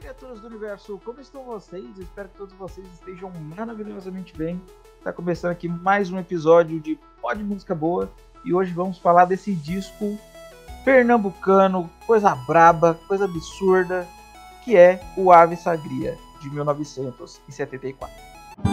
Criaturas do Universo, como estão vocês? Espero que todos vocês estejam maravilhosamente bem. Está começando aqui mais um episódio de Pod Música Boa e hoje vamos falar desse disco pernambucano, coisa braba, coisa absurda, que é o Ave Sagria, de 1974.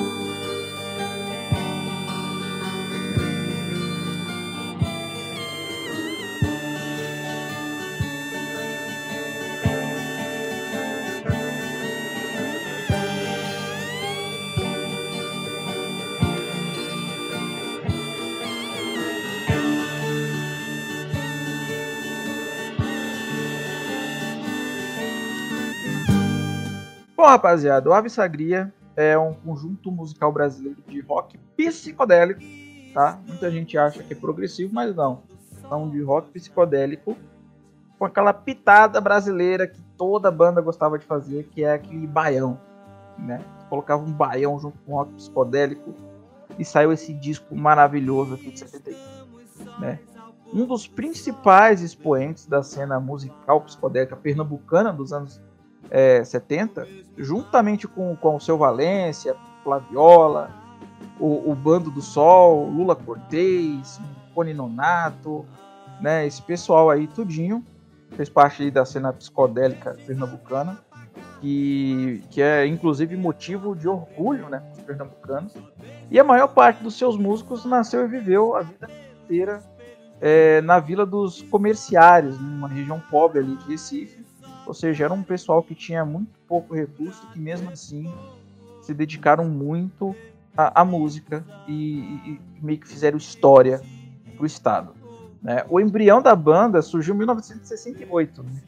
Bom, rapaziada, o Ave Sagria é um conjunto musical brasileiro de rock psicodélico, tá? Muita gente acha que é progressivo, mas não. É um de rock psicodélico com aquela pitada brasileira que toda banda gostava de fazer, que é aquele baião, né? Colocava um baião junto com rock psicodélico e saiu esse disco maravilhoso aqui de 71, né? Um dos principais expoentes da cena musical psicodélica pernambucana dos anos 70, juntamente com o Seu Valência, Flaviola, o Bando do Sol, Lula Cortez, Cone Nonato, né? Esse pessoal aí tudinho fez parte aí da cena psicodélica pernambucana, que é inclusive motivo de orgulho, né, dos pernambucanos. E a maior parte dos seus músicos nasceu e viveu a vida inteira na Vila dos Comerciários, numa região pobre ali de Recife. Ou seja, era um pessoal que tinha muito pouco recurso, que mesmo assim se dedicaram muito à música e meio que fizeram história para o estado, né? O embrião da banda surgiu em 1968. Né?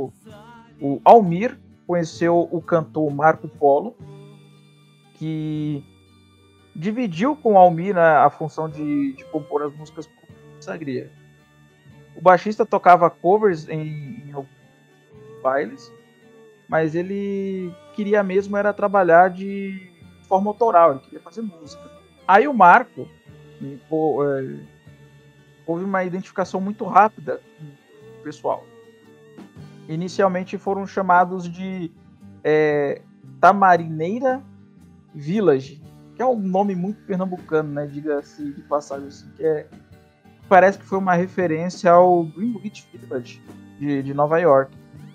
O Almir conheceu o cantor Marco Polo, que dividiu com o Almir a função de compor as músicas por Sagria. O baixista tocava covers em bailes, mas ele queria mesmo era trabalhar de forma autoral, ele queria fazer música. Aí o Marco houve uma identificação muito rápida com o pessoal. Inicialmente foram chamados de Tamarineira Village, que é um nome muito pernambucano, né? Diga-se de passagem, assim, parece que foi uma referência ao Greenwich Village de Nova York.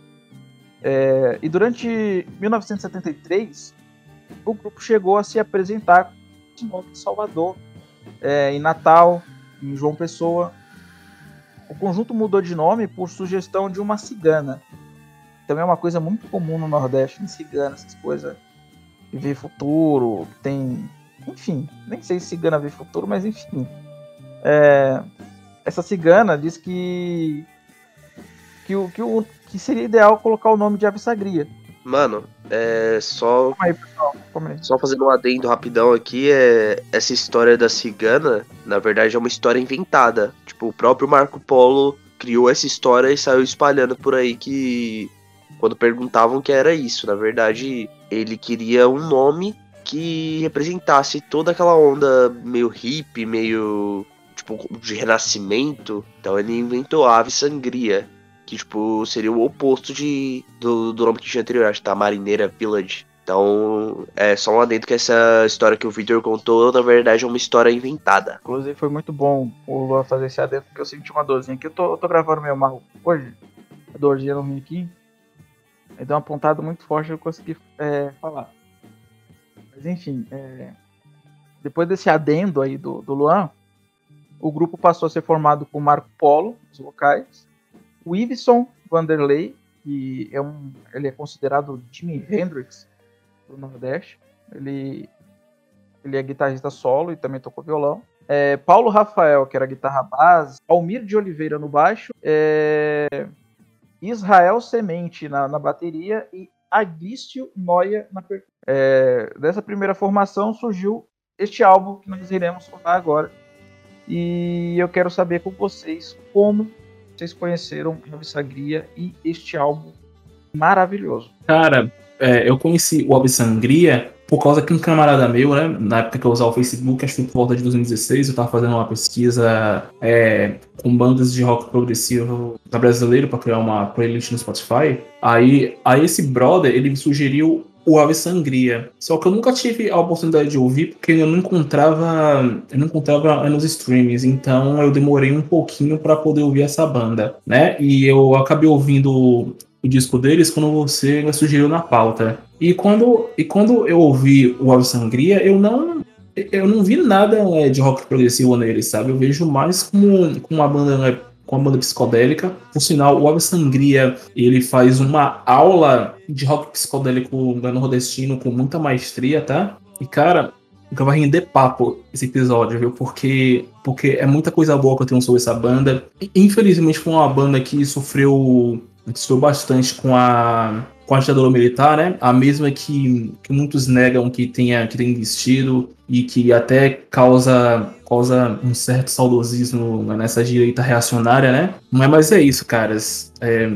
E durante 1973, o grupo chegou a se apresentar em Salvador, em Natal, em João Pessoa. O conjunto mudou de nome por sugestão de uma cigana. Também é uma coisa muito comum no Nordeste, em cigana, essas coisas que vê futuro, que tem... Enfim, nem sei se cigana vê futuro, mas enfim. Essa cigana diz que seria ideal colocar o nome de Ave Sagria. Mano, só... Calma aí, pessoal. Calma aí. Só fazendo um adendo rapidão aqui, essa história da cigana, na verdade é uma história inventada. Tipo, o próprio Marco Polo criou essa história e saiu espalhando por aí que... Quando perguntavam que era isso, na verdade, ele queria um nome que representasse toda aquela onda meio hippie, meio... tipo, de renascimento. Então ele inventou Ave Sangria, que, tipo, seria o oposto do nome que tinha anterior, acho que tá Marineira Village. Então, é só um adendo que essa história que o Victor contou, na verdade, é uma história inventada. Inclusive, foi muito bom o Luan fazer esse adendo, porque eu senti uma dorzinha aqui. Eu tô gravando meio mal hoje, a dorzinha não vim aqui. Aí deu uma pontada muito forte e eu consegui falar. Mas, enfim, depois desse adendo aí do Luan, o grupo passou a ser formado por Marco Polo, os vocais, o Iveson Vanderlei, que ele é considerado o Jimi Hendrix do Nordeste. Ele é guitarrista solo e também tocou violão. Paulo Rafael, que era guitarra base. Almir de Oliveira no baixo. Israel Semente na bateria e Agício Noia na percussão. Dessa primeira formação surgiu este álbum que nós iremos falar agora. E eu quero saber com vocês como vocês conheceram Ave Sagria e este álbum maravilhoso. Cara, eu conheci o Ave Sangria por causa que um camarada meu, né, na época que eu usava o Facebook, acho que por volta de 2016, eu tava fazendo uma pesquisa com bandas de rock progressivo brasileiro para criar uma playlist no Spotify. Aí esse brother, ele me sugeriu o Ave Sangria. Só que eu nunca tive a oportunidade de ouvir porque eu não encontrava nos streams, então eu demorei um pouquinho para poder ouvir essa banda, né? E eu acabei ouvindo o disco deles quando você me sugeriu na pauta. E quando eu ouvi o Ave Sangria, eu não vi nada de rock progressivo neles, sabe? Eu vejo mais como uma banda, né, com uma banda psicodélica. Por sinal, o Ave Sangria, ele faz uma aula de rock psicodélico nordestino com muita maestria, tá? E, cara, vai render papo esse episódio, viu? Porque é muita coisa boa que eu tenho sobre essa banda. Infelizmente, foi uma banda que sofreu bastante com a ditadura militar, né? A mesma que muitos negam que tenha existido e que até causa um certo saudosismo nessa direita reacionária, né? Mas é isso, caras.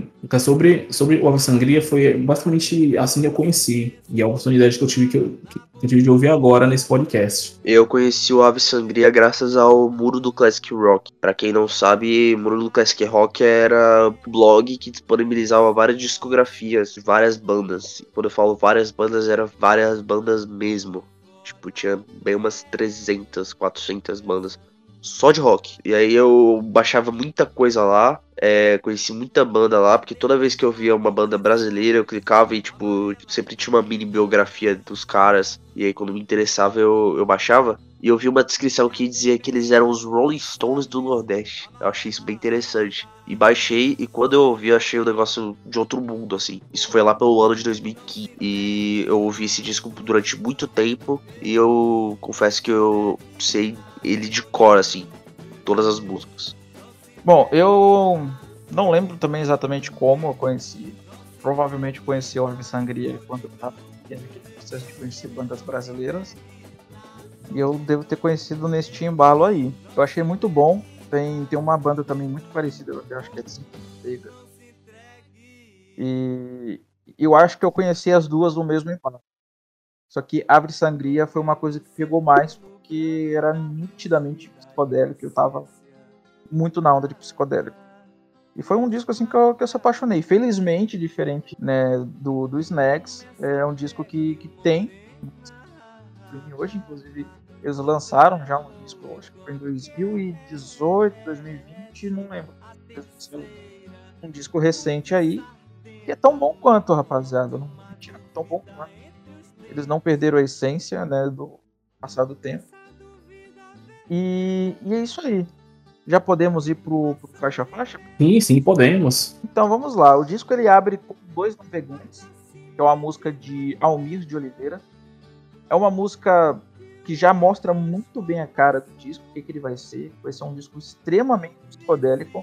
Sobre o Ave Sangria foi basicamente assim que eu conheci. E a oportunidade que eu tive de ouvir agora nesse podcast. Eu conheci o Ave Sangria graças ao Muro do Classic Rock. Pra quem não sabe, Muro do Classic Rock era um blog que disponibilizava várias discografias, várias bandas. Quando eu falo várias bandas, era várias bandas mesmo. Tipo, tinha bem umas 300, 400 bandas só de rock. E aí eu baixava muita coisa lá, conheci muita banda lá, porque toda vez que eu via uma banda brasileira, eu clicava e, tipo, sempre tinha uma mini biografia dos caras. E aí quando me interessava, eu baixava. E eu vi uma descrição que dizia que eles eram os Rolling Stones do Nordeste. Eu achei isso bem interessante. E baixei, e quando eu ouvi, eu achei o negócio de outro mundo, assim. Isso foi lá pelo ano de 2015. E eu ouvi esse disco durante muito tempo. E eu confesso que eu sei ele de cor, assim, todas as músicas. Bom, eu não lembro também exatamente como eu conheci. Provavelmente conheci o Ave Sangria quando eu estava tendo aquele processo de conhecer bandas brasileiras. E eu devo ter conhecido neste embalo aí. Eu achei muito bom. Tem uma banda também muito parecida, eu acho que é de Santana. E eu acho que eu conheci as duas no mesmo embalo. Só que Ave Sangria foi uma coisa que pegou mais porque era nitidamente psicodélico. Eu tava muito na onda de psicodélico. E foi um disco assim que eu se apaixonei. Felizmente, diferente, né, do Snags, é um disco que tem. Hoje, inclusive, eles lançaram já um disco, acho que foi em 2018, 2020, não lembro. Um disco recente aí, que é tão bom quanto, rapaziada. Não mentira, tão bom quanto. Eles não perderam a essência, né, do passado tempo. E é isso aí. Já podemos ir pro faixa a faixa? Sim, podemos. Então vamos lá. O disco ele abre com Dois Navegantes, que é uma música de Almir de Oliveira. É uma música que já mostra muito bem a cara do disco, o que ele vai ser. Vai ser um disco extremamente psicodélico.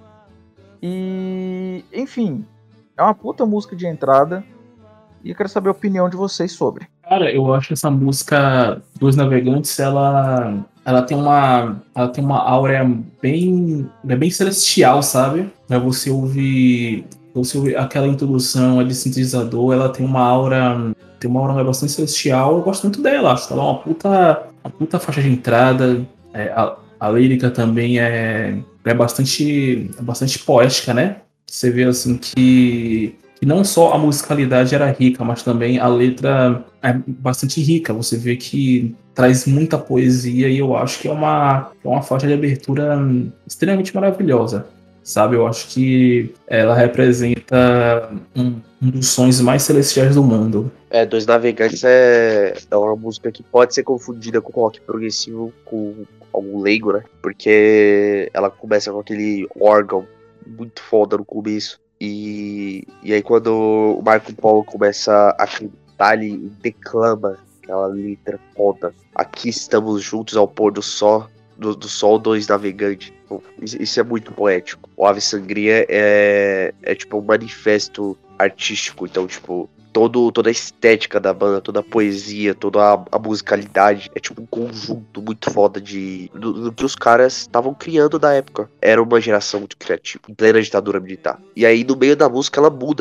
E, enfim, é uma puta música de entrada. E eu quero saber a opinião de vocês sobre. Cara, eu acho que essa música Dois Navegantes, ela tem uma áurea bem celestial, sabe? Você ouvir aquela introdução de sintetizador, ela tem uma aura bastante celestial. Eu gosto muito dela, acho que ela é uma puta faixa de entrada. A lírica também é bastante poética, né? Você vê assim que não só a musicalidade era rica, mas também a letra é bastante rica. Você vê que traz muita poesia e eu acho que é uma faixa de abertura extremamente maravilhosa, sabe? Eu acho que ela representa um dos sons mais celestiais do mundo. Dois Navegantes é uma música que pode ser confundida com rock progressivo, com algum leigo, né? Porque ela começa com aquele órgão muito foda no começo. E aí quando o Marco Polo começa a cantar, ele declama aquela letra foda. Aqui estamos juntos ao pôr do sol, do sol, dois navegantes. Isso é muito poético. O Ave Sangria é tipo um manifesto artístico. Então, tipo, toda a estética da banda, toda a poesia, toda a musicalidade é tipo um conjunto muito foda do que os caras estavam criando na época. Era uma geração muito criativa, em plena ditadura militar. E aí no meio da música ela muda, porque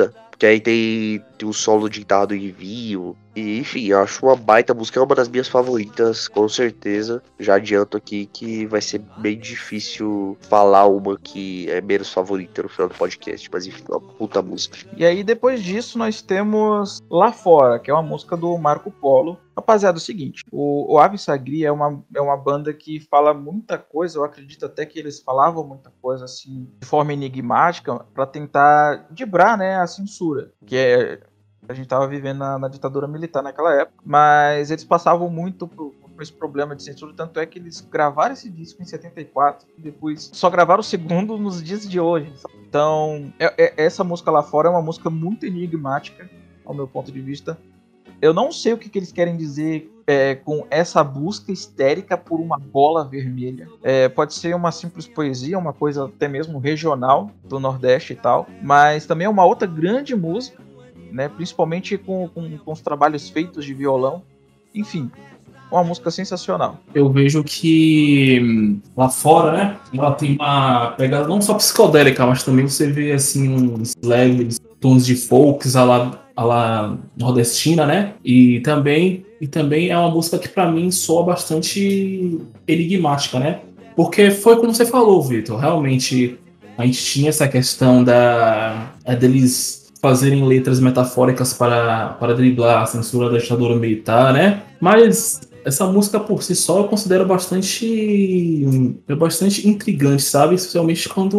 Que aí tem um solo de dado e vinho. E, enfim, eu acho uma baita música, é uma das minhas favoritas, com certeza. Já adianto aqui que vai ser bem difícil falar uma que é menos favorita no final do podcast. Mas, enfim, é uma puta música. E aí, depois disso, nós temos Lá Fora, que é uma música do Marco Polo. Rapaziada, é o seguinte, o Ave Sagria é uma banda que fala muita coisa, eu acredito até que eles falavam muita coisa, assim, de forma enigmática, para tentar dibrar, né, a censura, que a gente estava vivendo na ditadura militar naquela época, mas eles passavam muito por esse problema de censura, tanto é que eles gravaram esse disco em 74 e depois só gravaram o segundo nos dias de hoje. Então, essa música Lá Fora é uma música muito enigmática, ao meu ponto de vista. Eu não sei o que eles querem dizer com essa busca histérica por uma bola vermelha. Pode ser uma simples poesia, uma coisa até mesmo regional do Nordeste e tal, mas também é uma outra grande música, né, principalmente com os trabalhos feitos de violão. Enfim, uma música sensacional. Eu vejo que Lá Fora, né, ela tem uma pegada não só psicodélica, mas também você vê assim uns leves tons de folks a la nordestina, né? E também é uma música que pra mim soa bastante enigmática, né? Porque foi como você falou, Vitor, realmente a gente tinha essa questão deles fazerem letras metafóricas para driblar a censura da ditadura militar, né? Mas essa música por si só eu considero bastante intrigante, sabe? Especialmente quando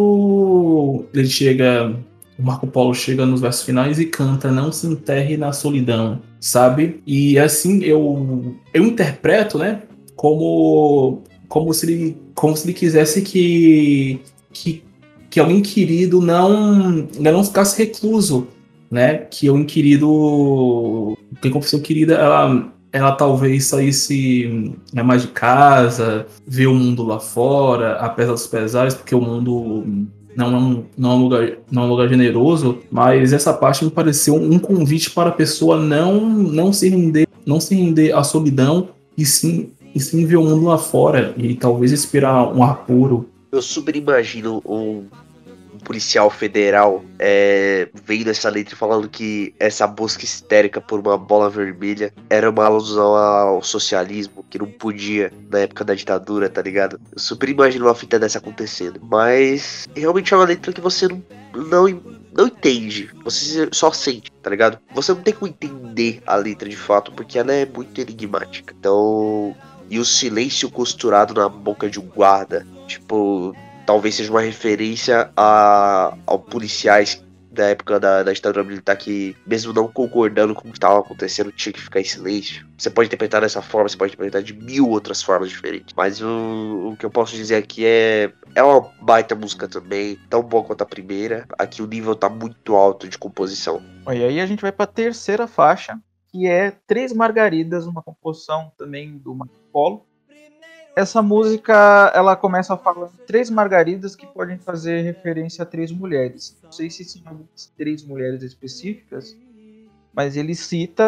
o Marco Polo chega nos versos finais e canta "Não se enterre na solidão", sabe? E assim eu interpreto, né? Como se ele quisesse que alguém querido não ficasse recluso, né? Que o inquirido, que a pessoa querida, ela talvez saísse mais de casa, ver o mundo lá fora, apesar dos pesares, porque o mundo não é um lugar generoso, mas essa parte me pareceu um convite para a pessoa não se render à solidão e sim ver o mundo lá fora e talvez esperar um ar puro. Eu super imagino um policial federal vendo essa letra e falando que essa busca histérica por uma bola vermelha era uma alusão ao socialismo, que não podia na época da ditadura, tá ligado? Eu super imagino uma fita dessa acontecendo, mas realmente é uma letra que você não entende, você só sente, tá ligado? Você não tem como entender a letra de fato, porque ela é muito enigmática. Então, e o silêncio costurado na boca de um guarda, tipo, talvez seja uma referência aos policiais da época da ditadura militar que, mesmo não concordando com o que estava acontecendo, tinha que ficar em silêncio. Você pode interpretar dessa forma, você pode interpretar de 1000 outras formas diferentes. Mas o que eu posso dizer aqui é uma baita música também, tão boa quanto a primeira. Aqui o nível tá muito alto de composição. E aí a gente vai para a terceira faixa, que é Três Margaridas, uma composição também do Marco Polo. Essa música, ela começa falando 3 margaridas que podem fazer referência a 3 mulheres. Não sei se são 3 mulheres específicas, mas ele cita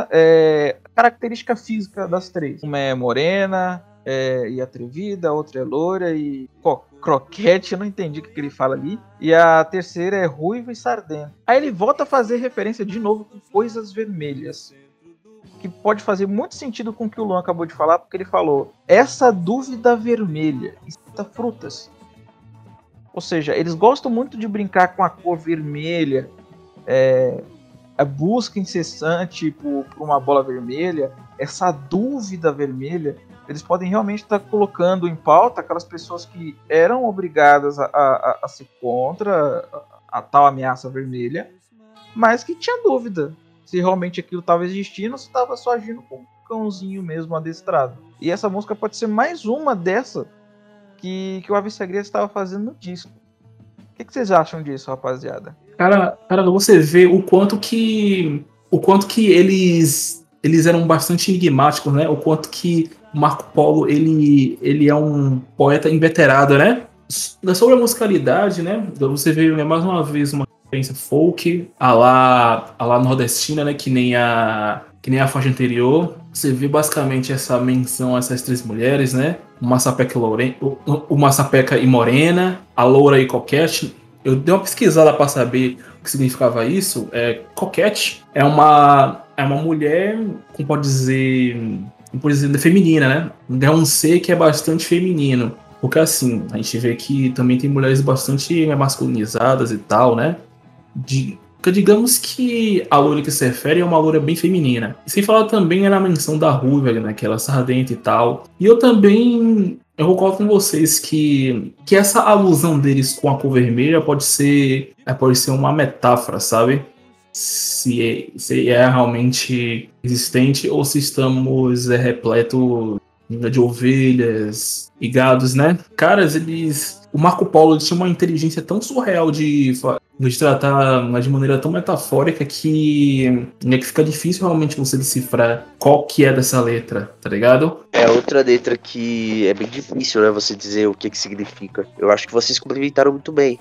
a característica física das 3. Uma é morena e atrevida, a outra é loira e croquete, eu não entendi o que ele fala ali. E a terceira é ruiva e sardenta. Aí ele volta a fazer referência de novo com coisas vermelhas, que pode fazer muito sentido com o que o Luan acabou de falar, porque ele falou essa dúvida vermelha, e cita frutas. Ou seja, eles gostam muito de brincar com a cor vermelha, a busca incessante por uma bola vermelha, essa dúvida vermelha. Eles podem realmente estar colocando em pauta aquelas pessoas que eram obrigadas a ser contra a tal ameaça vermelha, mas que tinham dúvida se realmente aquilo estava existindo ou se estava só agindo como um cãozinho mesmo adestrado. E essa música pode ser mais uma dessa que o Ave Sagria estava fazendo no disco. O que vocês acham disso, rapaziada? Cara, você vê o quanto que eles eram bastante enigmáticos, né? O quanto que o Marco Polo ele é um poeta inveterado, né? Sobre a musicalidade, né? Você vê mais uma vez uma referência folk, a lá nordestina, né? Que nem a faixa anterior. Você vê basicamente essa menção a essas 3 mulheres, né? O Massapeca e Morena, a loura e coquete. eu dei uma pesquisada pra saber o que significava isso. Coquette é uma mulher, como pode dizer, feminina, né? É um ser que é bastante feminino. Porque assim, a gente vê que também tem mulheres bastante masculinizadas e tal, né? Porque digamos que a loura que se refere é uma loura bem feminina. E sem falar também na menção da ruiva, né? Que ela é sardenta e tal. E eu concordo com vocês que essa alusão deles com a cor vermelha pode ser uma metáfora, sabe? Se é realmente existente ou se estamos repleto de ovelhas e gados, né? Caras, o Marco Polo tinha uma inteligência tão surreal de tratar de maneira tão metafórica que fica difícil realmente você decifrar qual que é dessa letra, tá ligado? É outra letra que é bem difícil, né? Você dizer o que significa. Eu acho que vocês complementaram muito bem.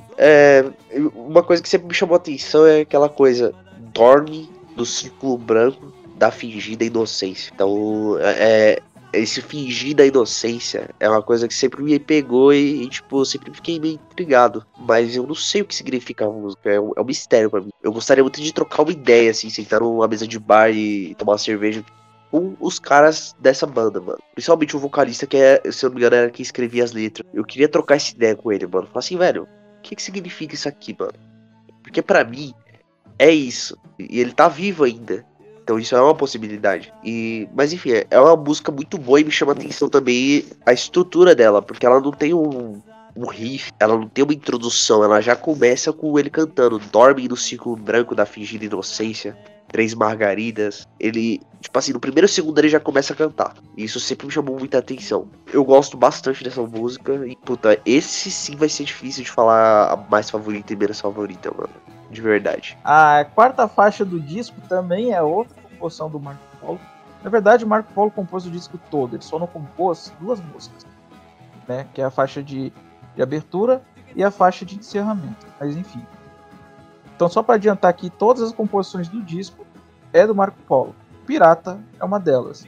Uma coisa que sempre me chamou a atenção é aquela coisa: dorme no círculo branco da fingida inocência. Então, esse fingir da inocência é uma coisa que sempre me pegou e tipo, eu sempre fiquei meio intrigado. Mas eu não sei o que significa a música, é um mistério pra mim. Eu gostaria muito de trocar uma ideia, assim, sentar numa mesa de bar e tomar uma cerveja com os caras dessa banda, mano. Principalmente o vocalista, que se eu não me engano era quem escrevia as letras. Eu queria trocar essa ideia com ele, mano. Falar assim, velho, o que significa isso aqui, mano? Porque pra mim, é isso. E ele tá vivo ainda. Então isso é uma possibilidade. Mas enfim, é uma música muito boa e me chama a atenção também a estrutura dela. Porque ela não tem um riff, ela não tem uma introdução. Ela já começa com ele cantando: dorme no círculo branco da fingida inocência, 3 margaridas. Ele, tipo assim, no primeiro segundo ele já começa a cantar. E isso sempre me chamou muita atenção. Eu gosto bastante dessa música. E puta, esse sim vai ser difícil de falar a mais favorita e menos favorita, mano. De verdade. A quarta faixa do disco também é outra composição do Marco Polo. Na verdade, o Marco Polo compôs o disco todo. Ele só não compôs 2 músicas, né? Que é a faixa de abertura e a faixa de encerramento. Mas enfim. Então, só para adiantar aqui, todas as composições do disco é do Marco Polo. Pirata é uma delas.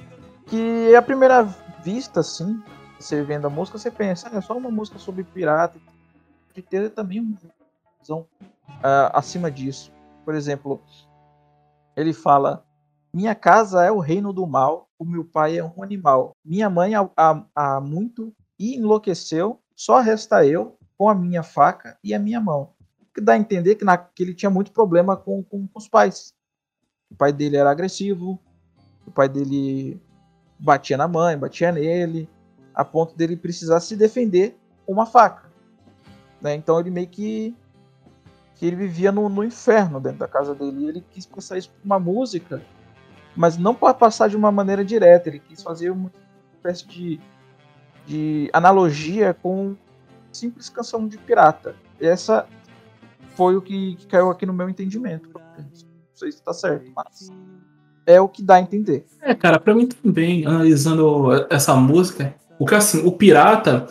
Que à primeira vista, assim, você vendo a música, você pensa, é só uma música sobre pirata. De ter também uma visão acima disso. Por exemplo, ele fala: minha casa é o reino do mal, o meu pai é um animal. Minha mãe há muito e enlouqueceu, só resta eu com a minha faca e a minha mão. Que dá a entender que ele tinha muito problema com os pais. O pai dele era agressivo, o pai dele batia na mãe, batia nele, a ponto dele precisar se defender com uma faca. Né? Então ele meio que ele vivia no inferno dentro da casa dele. E ele quis passar isso por uma música, mas não para passar de uma maneira direta. Ele quis fazer uma espécie de analogia com simples canção de pirata. Essa foi o que caiu aqui no meu entendimento. Não sei se está certo, mas é o que dá a entender. Cara, pra mim também, analisando essa música, porque assim, o pirata,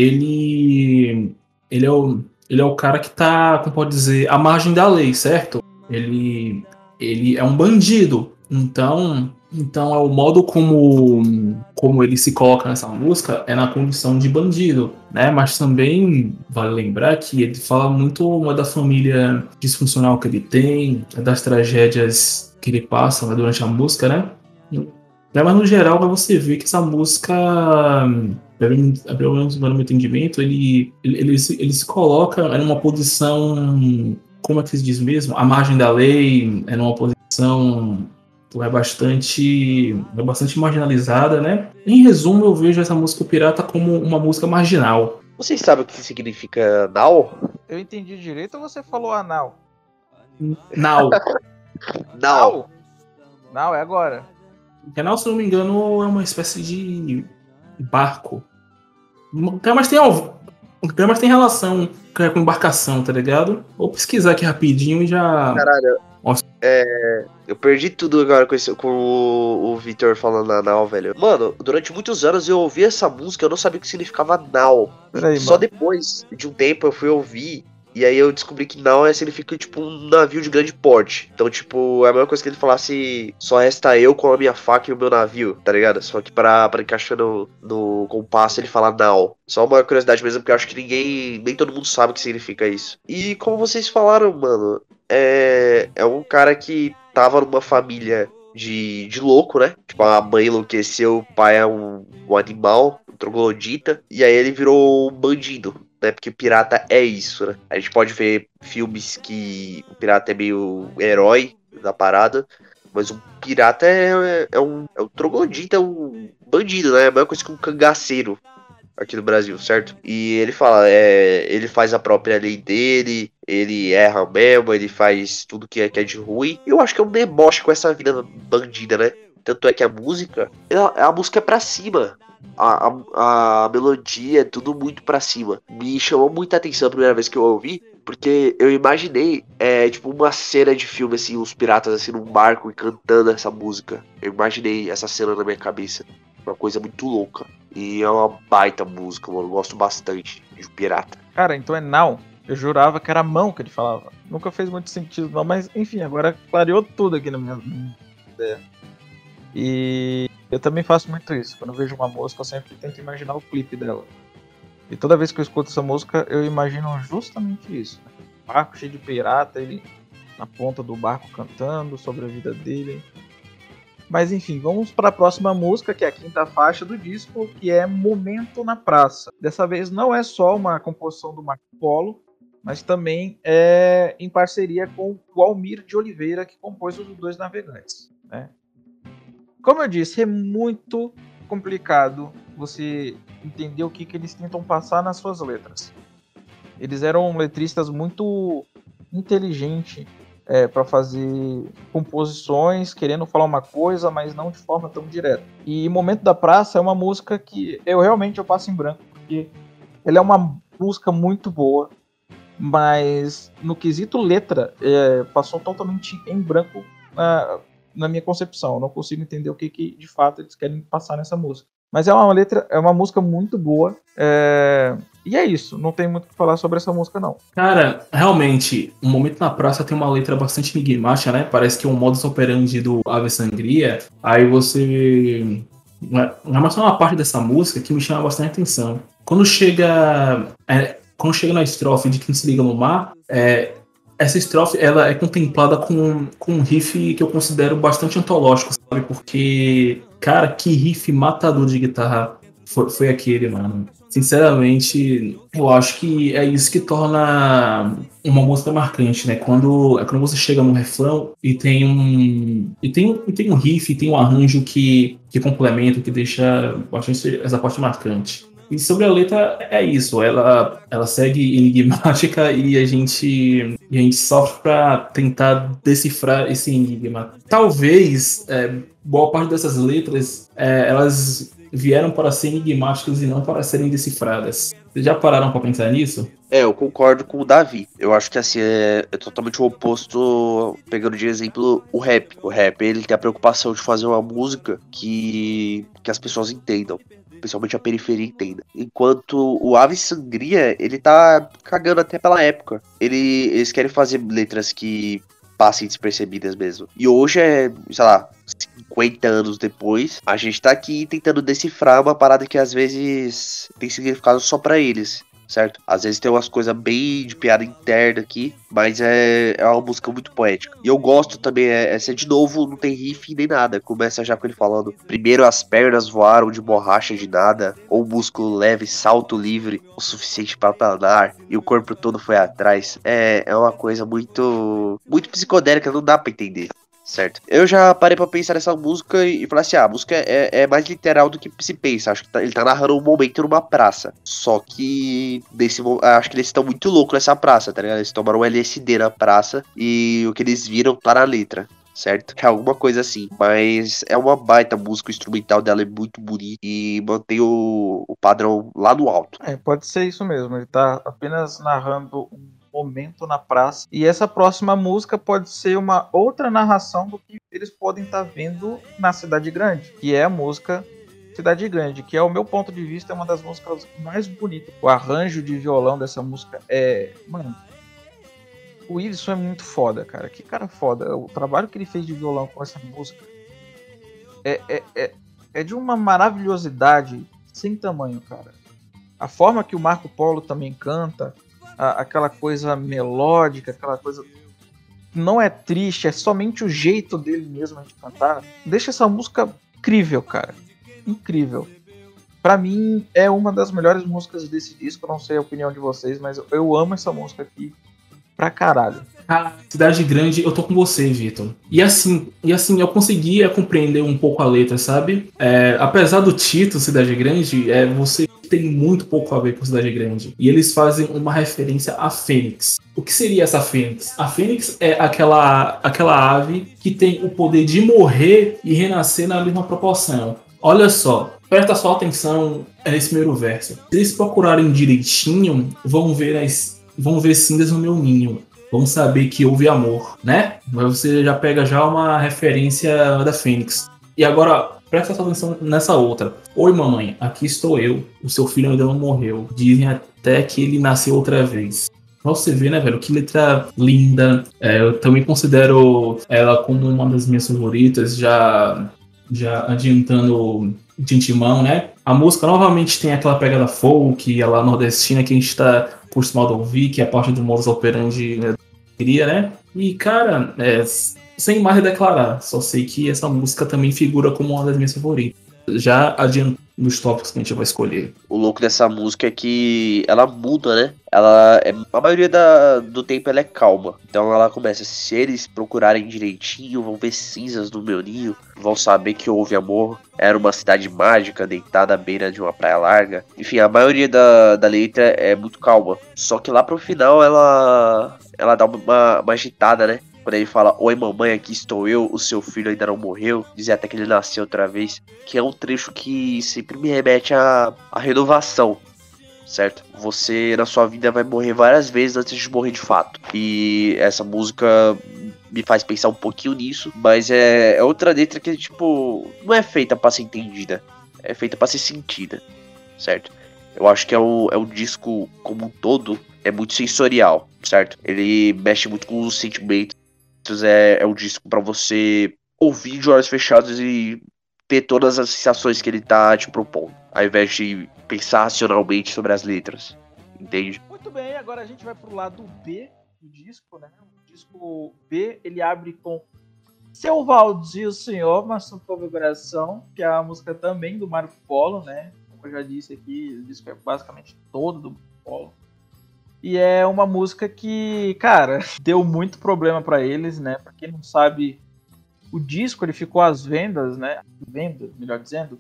ele é o cara que tá, como pode dizer, à margem da lei, certo? Ele é um bandido. Então é o modo como ele se coloca nessa música é na condição de bandido, né? Mas também vale lembrar que ele fala muito da família disfuncional que ele tem, das tragédias que ele passa, né, durante a música, né? Mas no geral, você vê que essa música, pelo menos no meu entendimento, ele se coloca numa posição, como é que se diz mesmo? À margem da lei, é numa posição bastante marginalizada, né? Em resumo, eu vejo essa música pirata como uma música marginal. Vocês sabem o que significa now? Eu entendi direito ou você falou anal? Now. Now. Now é agora. Now, se não me engano, é uma espécie de barco. Mas tem relação com embarcação, tá ligado? Vou pesquisar aqui rapidinho e já... Caralho, eu perdi tudo agora com o Victor falando na Now, velho. Mano, durante muitos anos eu ouvi essa música, eu não sabia o que significava Now. Peraí, Só mano. depois de um tempo eu fui ouvir E aí eu descobri que nau significa, tipo, um navio de grande porte. Então, tipo, é a mesma coisa que ele falasse: só resta eu com a minha faca e o meu navio, tá ligado? Só que pra encaixar no compasso ele fala nau. Só uma curiosidade mesmo, porque eu acho que nem todo mundo sabe o que significa isso. E como vocês falaram, mano, é um cara que tava numa família de louco, né? Tipo, a mãe enlouqueceu, o pai é um animal, um troglodita, e aí ele virou um bandido, né? Porque pirata é isso, né? A gente pode ver filmes que o pirata é meio herói da parada, mas o pirata é um troglodita, é um bandido, né? É a mesma coisa que um cangaceiro aqui no Brasil, certo? E ele fala, ele faz a própria lei dele, ele erra mesmo, ele faz tudo que é de ruim. E eu acho que é um deboche com essa vida bandida, né? Tanto é que a música é pra cima. A melodia é tudo muito pra cima. Me chamou muita atenção a primeira vez que eu ouvi, porque eu imaginei, tipo, uma cena de filme, assim, os piratas, assim, num barco e cantando essa música. Eu imaginei essa cena na minha cabeça. Uma coisa muito louca. E é uma baita música, mano. Eu gosto bastante de Pirata. Cara, então é now. Eu jurava que era mão que ele falava. Nunca fez muito sentido, não, mas enfim, agora clareou tudo aqui na minha ideia. E eu também faço muito isso. Quando eu vejo uma música, eu sempre tento imaginar o clipe dela. E toda vez que eu escuto essa música, eu imagino justamente isso. Né? Um barco cheio de pirata, ele na ponta do barco cantando sobre a vida dele. Mas enfim, vamos para a próxima música, que é a quinta faixa do disco, que é Momento na Praça. Dessa vez não é só uma composição do Marco Polo, mas também é em parceria com o Almir de Oliveira, que compôs Os Dois Navegantes. Né? Como eu disse, é muito complicado você entender o que eles tentam passar nas suas letras. Eles eram letristas muito inteligentes, para fazer composições, querendo falar uma coisa, mas não de forma tão direta. E Momento da Praça é uma música que eu realmente passo em branco, porque ela é uma música muito boa, mas no quesito letra, passou totalmente em branco na minha concepção. Eu não consigo entender o que de fato eles querem passar nessa música. Mas é uma música muito boa. E é isso, não tem muito o que falar sobre essa música, não. Cara, realmente, O Momento na Praça tem uma letra bastante enigmática, né? Parece que é um modus operandi do Ave Sangria. Aí você... Mas só uma parte dessa música que me chama bastante atenção. Quando chega na estrofe de Quem Se Liga no Mar, essa estrofe ela é contemplada com um riff que eu considero bastante antológico, sabe? Porque, cara, que riff matador de guitarra foi aquele, mano. Sinceramente, eu acho que é isso que torna uma música marcante, né? Quando você chega no refrão e tem um riff, tem um arranjo que complementa, que deixa bastante essa parte marcante. E sobre a letra, é isso. Ela segue enigmática e a gente sofre para tentar decifrar esse enigma. Talvez boa parte dessas letras elas vieram para ser enigmáticas e não para serem decifradas. Vocês já pararam para pensar nisso? Eu concordo com o Davi. Eu acho que assim é totalmente o oposto, pegando de exemplo o rap. O rap, ele tem a preocupação de fazer uma música que as pessoas entendam, principalmente a periferia entenda. Enquanto o Ave Sangria, ele tá cagando até pela época. Eles querem fazer letras que passem despercebidas mesmo. E hoje sei lá, 50 anos depois, a gente tá aqui tentando decifrar uma parada que às vezes tem significado só pra eles, certo? Às vezes tem umas coisas bem de piada interna aqui, mas é uma música muito poética. E eu gosto também, essa de novo, não tem riff nem nada. Começa já com ele falando: primeiro as pernas voaram de borracha de nada, ou músculo leve, salto livre, o suficiente para planar, e o corpo todo foi atrás. É uma coisa muito psicodélica, não dá pra entender. Certo. Eu já parei pra pensar nessa música e falei assim: a música é mais literal do que se pensa. Acho que ele tá narrando um momento numa praça. Só que acho que eles estão muito loucos nessa praça, tá ligado? Eles tomaram um LSD na praça e o que eles viram tá na letra, certo? É alguma coisa assim. Mas é uma baita música, o instrumental dela é muito bonito e mantém o padrão lá no alto. Pode ser isso mesmo. Ele tá apenas narrando um momento na praça. E essa próxima música pode ser uma outra narração do que eles podem estar vendo na Cidade Grande, que é a música Cidade Grande, que, ao meu ponto de vista, é uma das músicas mais bonitas. O arranjo de violão dessa música O Whindersson é muito foda, cara. Que cara foda. O trabalho que ele fez de violão com essa música é de uma maravilhosidade sem tamanho, cara. A forma que o Marco Polo também canta, aquela coisa melódica, aquela coisa não é triste, é somente o jeito dele mesmo de cantar. Deixa essa música incrível, cara. Incrível. Pra mim, é uma das melhores músicas desse disco. Não sei a opinião de vocês, mas eu amo essa música aqui pra caralho. Cidade Grande, eu tô com você, Vitor. E assim, eu conseguia compreender um pouco a letra, sabe? Apesar do título Cidade Grande, você tem muito pouco a ver com Cidade Grande. E eles fazem uma referência à Fênix. O que seria essa Fênix? A Fênix é aquela ave que tem o poder de morrer e renascer na mesma proporção. Olha só, presta só atenção nesse primeiro verso. Se eles procurarem direitinho, vão ver cinzas no meu ninho. Vão saber que houve amor, né? Mas você já pega já uma referência da Fênix. E agora, presta atenção nessa outra. Oi, mamãe, aqui estou eu. O seu filho ainda não morreu. Dizem até que ele nasceu outra vez. Pra você ver, né, velho? Que letra linda. Eu também considero ela como uma das minhas favoritas, já adiantando de antemão, né? A música novamente tem aquela pegada folk, ela nordestina que a gente tá acostumado a ouvir, que é a parte do modus operandi, né, queria, né? E, cara, sem mais declarar, só sei que essa música também figura como uma das minhas favoritas. Já adiantando nos tópicos que a gente vai escolher. O louco dessa música é que ela muda, né? A maioria do tempo ela é calma. Então ela começa, se eles procurarem direitinho, vão ver cinzas no meu ninho, vão saber que houve amor, era uma cidade mágica, deitada à beira de uma praia larga. Enfim, a maioria da letra é muito calma. Só que lá pro final ela dá uma agitada, né? Quando ele fala, oi mamãe, aqui estou eu, o seu filho ainda não morreu, dizer até que ele nasceu outra vez, que é um trecho que sempre me remete à renovação, certo? Você na sua vida vai morrer várias vezes antes de morrer de fato. E essa música me faz pensar um pouquinho nisso, mas é outra letra que, tipo, não é feita pra ser entendida, é feita pra ser sentida, certo? Eu acho que é um disco como um todo, é muito sensorial, certo? Ele mexe muito com os sentimentos. É um disco pra você ouvir de olhos fechados e ter todas as sensações que ele tá te propondo, ao invés de pensar racionalmente sobre as letras, entende? Muito bem, agora a gente vai pro lado B do disco, né? O disco B, ele abre com Seu Valdir, o Senhor, uma sua configuração, que é a música também do Marco Polo, né? Como eu já disse aqui, o disco é basicamente todo do Marco Polo. E é uma música que, cara, deu muito problema pra eles, né? Pra quem não sabe, o disco ele ficou às vendas, né? Melhor dizendo,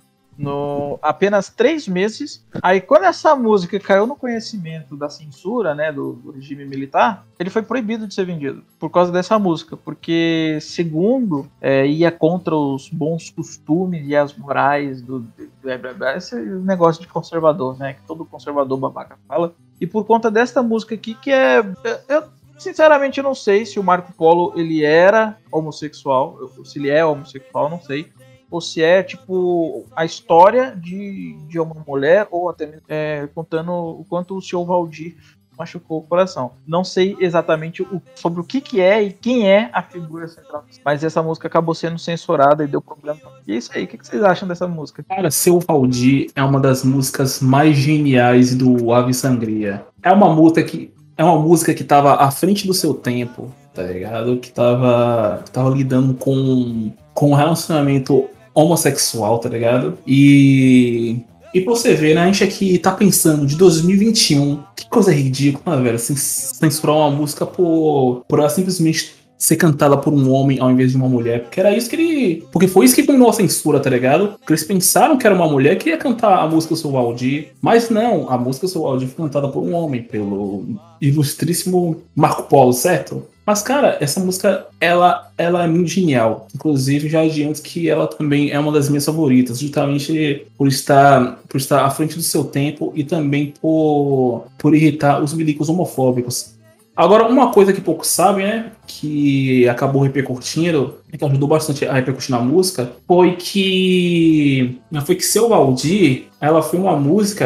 apenas 3 meses. Aí quando essa música caiu no conhecimento da censura, né, do regime militar, ele foi proibido de ser vendido por causa dessa música, porque segundo ia contra os bons costumes e as morais esse negócio de conservador, né, que todo conservador babaca fala. E por conta desta música aqui, que eu sinceramente não sei se o Marco Polo ele era homossexual, se ele é homossexual, não sei. Ou se é, tipo, a história de uma mulher, ou até mesmo contando o quanto o Seu Valdir machucou o coração. Não sei exatamente sobre o que é e quem é a figura central. Mas essa música acabou sendo censurada e deu problema. E é isso aí, o que vocês acham dessa música? Cara, Seu Valdir é uma das músicas mais geniais do Ave Sangria. É uma música que tava à frente do seu tempo, tá ligado? Que tava lidando com um relacionamento homossexual, tá ligado? E pra você ver, né? A gente aqui tá pensando de 2021. Que coisa ridícula, velho. Censurar uma música por ela simplesmente ser cantada por um homem ao invés de uma mulher. Porque foi isso que combinou a censura, tá ligado? Porque eles pensaram que era uma mulher que ia cantar a música Seu Valdir. Mas não, a música Seu Valdir foi cantada por um homem, pelo ilustríssimo Marco Polo, certo? Mas, cara, essa música, ela é muito genial. Inclusive, já adianto que ela também é uma das minhas favoritas, justamente por estar à frente do seu tempo e também por irritar os milicos homofóbicos. Agora, uma coisa que poucos sabem, né, que acabou repercutindo, que ajudou bastante a repercutir na música, foi que Seu Valdir, ela foi uma música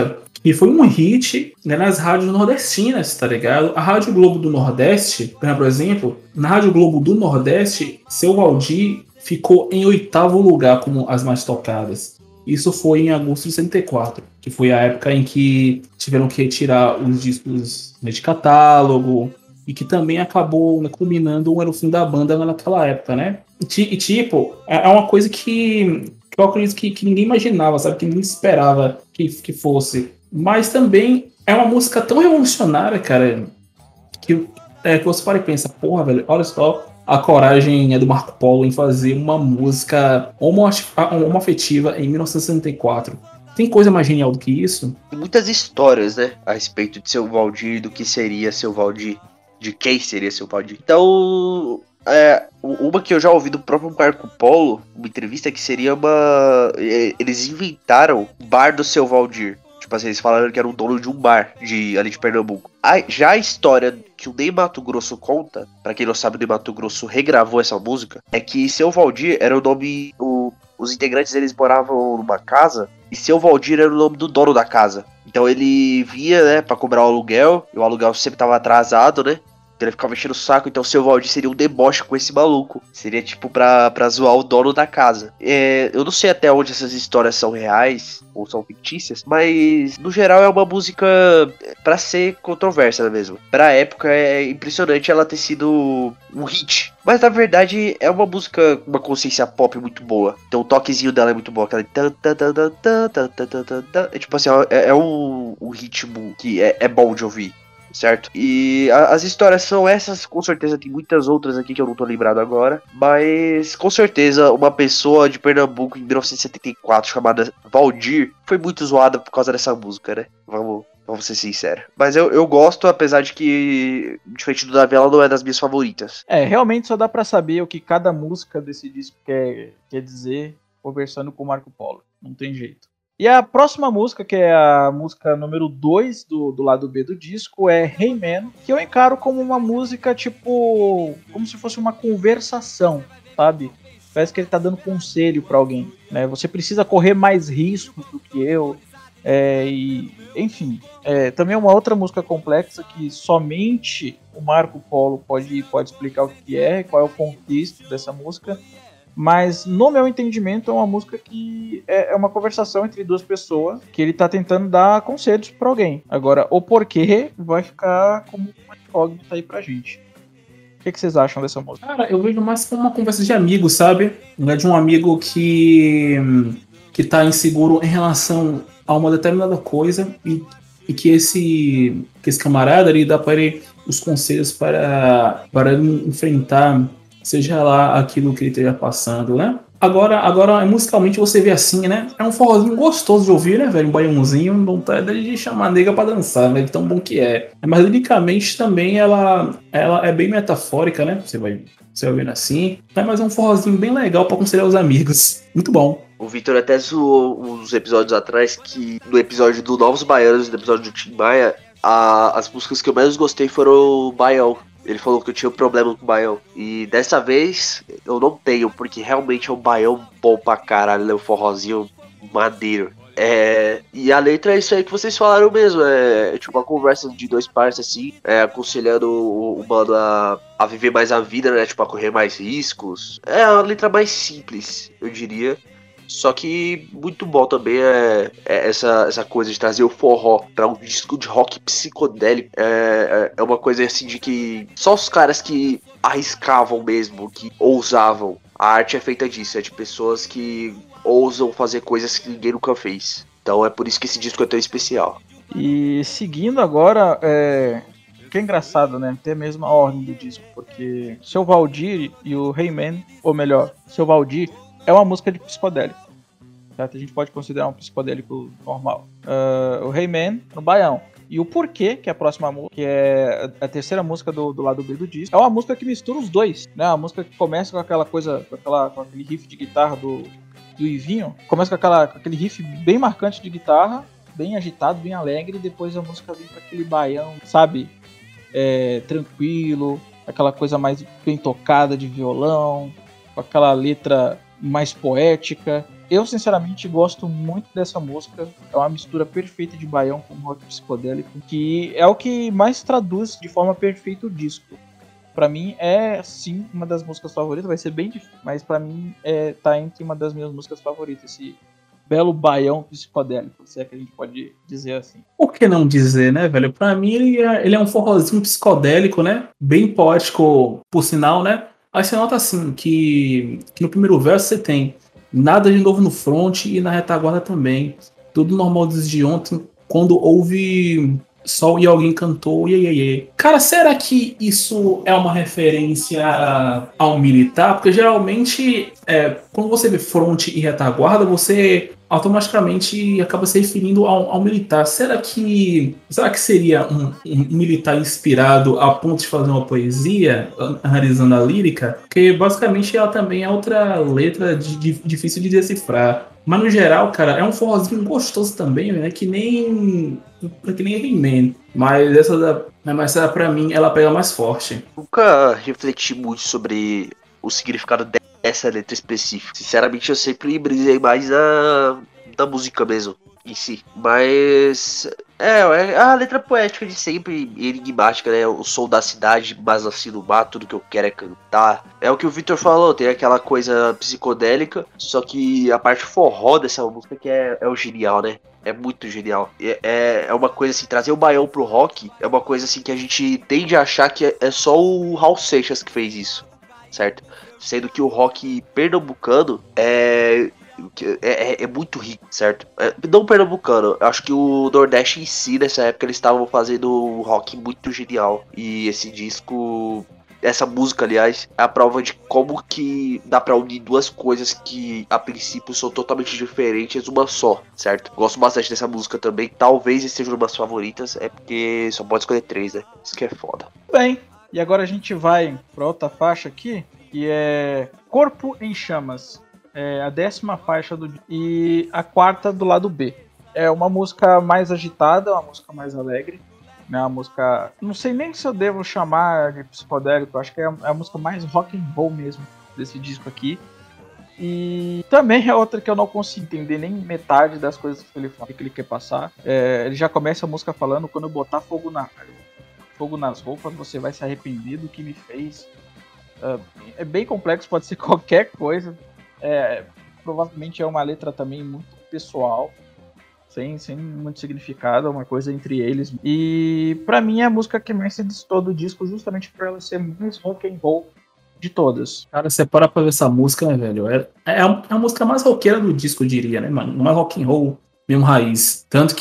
E foi um hit, né, nas rádios nordestinas, tá ligado? A Rádio Globo do Nordeste, por exemplo, na Rádio Globo do Nordeste, Seu Valdir ficou em 8º lugar como as mais tocadas. Isso foi em agosto de 64, que foi a época em que tiveram que retirar os discos de catálogo e que também acabou, né, culminando o fim da banda naquela época, né? E tipo, é uma coisa que eu acredito que ninguém imaginava, sabe? Que ninguém esperava que fosse. Mas também é uma música tão revolucionária, cara, que você para e pensa, porra, velho, olha só a coragem do Marco Polo em fazer uma música homoafetiva em 1964. Tem coisa mais genial do que isso? Tem muitas histórias, né, a respeito de Seu Valdir, do que seria Seu Valdir, de quem seria Seu Valdir. Então, uma que eu já ouvi do próprio Marco Polo, uma entrevista, que seria eles inventaram o bar do Seu Valdir. Tipo assim, eles falaram que era o dono de um bar ali de Pernambuco. Já a história que o Ney Matogrosso conta, pra quem não sabe, o Ney Matogrosso regravou essa música, é que Seu Valdir era o nome... Os integrantes, eles moravam numa casa, e Seu Valdir era o nome do dono da casa. Então ele via, né, pra cobrar o aluguel, e o aluguel sempre tava atrasado, né? Então ele ficava enchendo o saco, então o Seu Valdir seria um deboche com esse maluco. Seria tipo pra zoar o dono da casa. Eu não sei até onde essas histórias são reais ou são fictícias, mas no geral é uma música pra ser controversa mesmo. Pra época é impressionante ela ter sido um hit. Mas na verdade é uma música com uma consciência pop muito boa. Então o toquezinho dela é muito bom. Aquela... É tipo assim, é um ritmo que é bom de ouvir. Certo? E as histórias são essas, com certeza tem muitas outras aqui que eu não tô lembrado agora, mas com certeza uma pessoa de Pernambuco em 1974 chamada Valdir foi muito zoada por causa dessa música, né? Vamos ser sinceros. Mas eu gosto, apesar de que, diferente do Davi, ela não é das minhas favoritas. Realmente só dá pra saber o que cada música desse disco quer dizer conversando com o Marco Polo. Não tem jeito. E a próxima música, que é a música número 2 do lado B do disco, é Hey Man, que eu encaro como uma música, tipo, como se fosse uma conversação, sabe? Parece que ele tá dando conselho pra alguém, né? Você precisa correr mais riscos do que eu, enfim. Também é uma outra música complexa que somente o Marco Polo pode explicar o que é, qual é o contexto dessa música. Mas, no meu entendimento, é uma música que é uma conversação entre duas pessoas que ele tá tentando dar conselhos pra alguém. Agora, o porquê vai ficar como uma incógnita aí pra gente. O que vocês acham dessa música? Cara, eu vejo mais como uma conversa de amigo, sabe? Não é de um amigo que tá inseguro em relação a uma determinada coisa e que esse camarada ali dá para ele os conselhos para enfrentar, seja lá aquilo que ele esteja passando, né? Agora, musicalmente você vê assim, né? É um forrozinho gostoso de ouvir, né, velho? Um baiãozinho, não tá de chamar a nega pra dançar, né? De tão bom que é. Mas liricamente também ela é bem metafórica, né? Você vai vendo assim. Mas é um forrozinho bem legal pra aconselhar os amigos. Muito bom. O Vitor até zoou uns episódios atrás que no episódio do Novos Baianos, no episódio do Tim Maia, as músicas que eu mais gostei foram o Baião. Ele falou que eu tinha um problema com o baião. E dessa vez eu não tenho, porque realmente é um baião bom pra caralho, né? Um forrozinho madeiro. E a letra é isso aí que vocês falaram mesmo. É tipo uma conversa de dois parceiros assim, aconselhando o mano a viver mais a vida, né? Tipo, a correr mais riscos. É a letra mais simples, eu diria. Só que muito bom também essa coisa de trazer o forró pra um disco de rock psicodélico. É uma coisa assim de que só os caras que arriscavam mesmo, que ousavam. A arte é feita disso, é de pessoas que ousam fazer coisas que ninguém nunca fez. Então é por isso que esse disco é tão especial. E seguindo agora, que é engraçado, né? Ter a mesma ordem do disco, porque Seu Valdir e o Hey Man, ou melhor, Seu Valdir, é uma música de psicodélico, certo? A gente pode considerar um psicodélico normal. O Hey Man, no baião. E o Porquê, que é a próxima música, que é a terceira música do lado B do disco, é uma música que mistura os dois, né? Uma música que começa com aquela coisa, com aquele riff de guitarra do Ivinho. Começa com aquele riff bem marcante de guitarra, bem agitado, bem alegre, e depois a música vem com aquele baião, sabe? Tranquilo, aquela coisa mais bem tocada de violão, com aquela letra mais poética. Eu, sinceramente, gosto muito dessa música. É uma mistura perfeita de baião com rock psicodélico, que é o que mais traduz de forma perfeita o disco. Pra mim, é sim uma das músicas favoritas. Vai ser bem difícil, mas pra mim tá entre uma das minhas músicas favoritas. Esse belo baião psicodélico, se é que a gente pode dizer assim. Por que não dizer, né, velho? Pra mim, ele é um forrozinho psicodélico, né? Bem poético, por sinal, né? Aí você nota assim que no primeiro verso você tem nada de novo no front e na retaguarda também. Tudo normal desde ontem, quando houve sol e alguém cantou iê, iê, iê. Cara, será que isso é uma referência ao militar? Porque geralmente, quando você vê front e retaguarda, você automaticamente acaba se referindo ao militar. Será que seria um militar inspirado a ponto de fazer uma poesia, analisando a lírica? Porque basicamente ela também é outra letra difícil de decifrar. Mas no geral, cara, é um forrozinho gostoso também, né? Que nem He-Man. Mas essa pra mim, ela pega mais forte. Nunca refleti muito sobre o significado dessa letra específica. Sinceramente, eu sempre brisei mais na música mesmo, em si. Mas é a letra poética de sempre, enigmática, né? O som da cidade, mas assim no mar, tudo que eu quero é cantar. É o que o Victor falou, tem aquela coisa psicodélica, só que a parte forró dessa música que é o genial, né? É muito genial. É uma coisa assim, trazer o baião pro rock é uma coisa assim que a gente tende a achar que é só o Raul Seixas que fez isso, certo? Sendo que o rock pernambucano é muito rico, certo? Não pernambucano, eu acho que o Nordeste em si, nessa época, eles estavam fazendo um rock muito genial. E esse disco, essa música, aliás, é a prova de como que dá pra unir duas coisas que, a princípio, são totalmente diferentes, uma só, certo? Gosto bastante dessa música também, talvez seja uma das favoritas, é porque só pode escolher 3, né? Isso que é foda. Bem, e agora a gente vai pra outra faixa aqui, que é Corpo em Chamas. É a 10ª faixa e a 4ª do lado B. É uma música mais agitada, uma música mais alegre, né? Uma música, não sei nem se eu devo chamar de psicodélico, acho que é a música mais rock and roll mesmo desse disco aqui. E também é outra que eu não consigo entender nem metade das coisas que ele fala, que ele quer passar. Ele já começa a música falando: quando eu botar fogo nas roupas, você vai se arrepender do que me fez. É bem complexo, pode ser qualquer coisa. Provavelmente é uma letra também muito pessoal, sem muito significado, é uma coisa entre eles. E pra mim é a música que mais se destoa do disco, justamente por ela ser mais rock and roll de todas. Cara, você para pra ver essa música, né, velho? É a música mais roqueira do disco, eu diria, né, mano? Mais rock and roll mesmo raiz. Tanto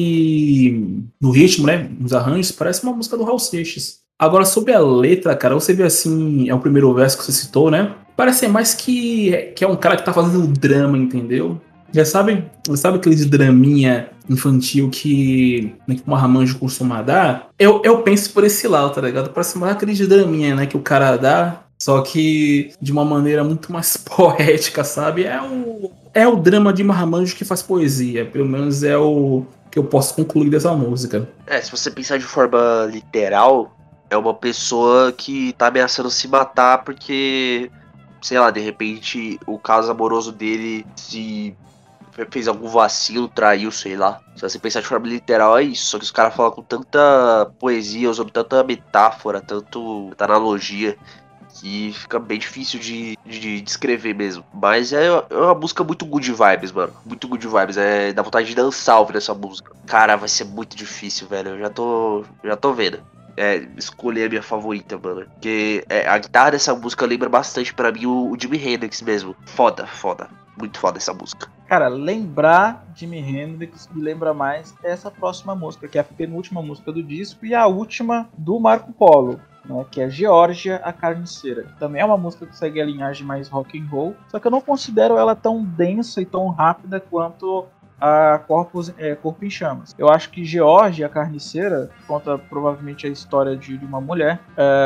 que no ritmo, né, nos arranjos, parece uma música do Raul Seixas. Agora, sobre a letra, cara, você vê assim, é o primeiro verso que você citou, né? Parece mais que é um cara que tá fazendo drama, entendeu? Já sabe aqueles draminha infantil que o Marmanjo costuma dar? Eu penso por esse lado, tá ligado? Parece mais aqueles draminha, né, que o cara dá, só que de uma maneira muito mais poética, sabe? É o drama de Marmanjo que faz poesia, pelo menos é o que eu posso concluir dessa música. Se você pensar de forma literal, é uma pessoa que tá ameaçando se matar porque, sei lá, de repente o caso amoroso dele se fez algum vacilo, traiu, sei lá. Se você pensar de forma literal, é isso. Só que os caras falam com tanta poesia, usando tanta metáfora, tanta analogia, que fica bem difícil de descrever mesmo. Mas é uma música muito good vibes, mano. Muito good vibes. Dá vontade de dançar ouvindo essa música. Cara, vai ser muito difícil, velho. Eu já tô vendo. Escolher a minha favorita, mano. Porque a guitarra dessa música lembra bastante pra mim o Jimi Hendrix mesmo. Foda. Muito foda essa música. Cara, lembrar Jimi Hendrix me lembra mais essa próxima música, que é a penúltima música do disco e a última do Marco Polo, né, que é Geórgia, a Carniceira. Também é uma música que segue a linhagem mais rock and roll, só que eu não considero ela tão densa e tão rápida quanto a Corpo em Chamas. Eu acho que Geórgia, a Carniceira, conta provavelmente a história de uma mulher.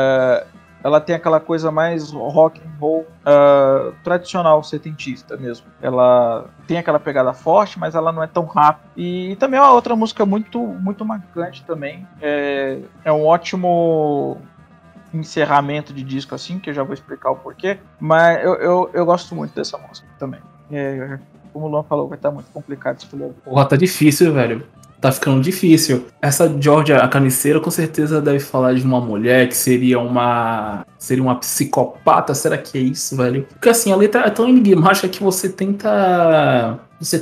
Ela tem aquela coisa mais rock and roll tradicional, setentista mesmo. Ela tem aquela pegada forte, mas ela não é tão rápida. E também é uma outra música muito, muito marcante também. É um ótimo encerramento de disco, assim, que eu já vou explicar o porquê. Mas eu gosto muito dessa música também. como o Luan falou, vai estar muito complicado escolher. Porra, tá difícil, velho. Tá ficando difícil. Essa Georgia, a carniceira, com certeza deve falar de uma mulher que seria uma psicopata. Será que é isso, velho? Porque assim, a letra é tão enigmática que você tenta,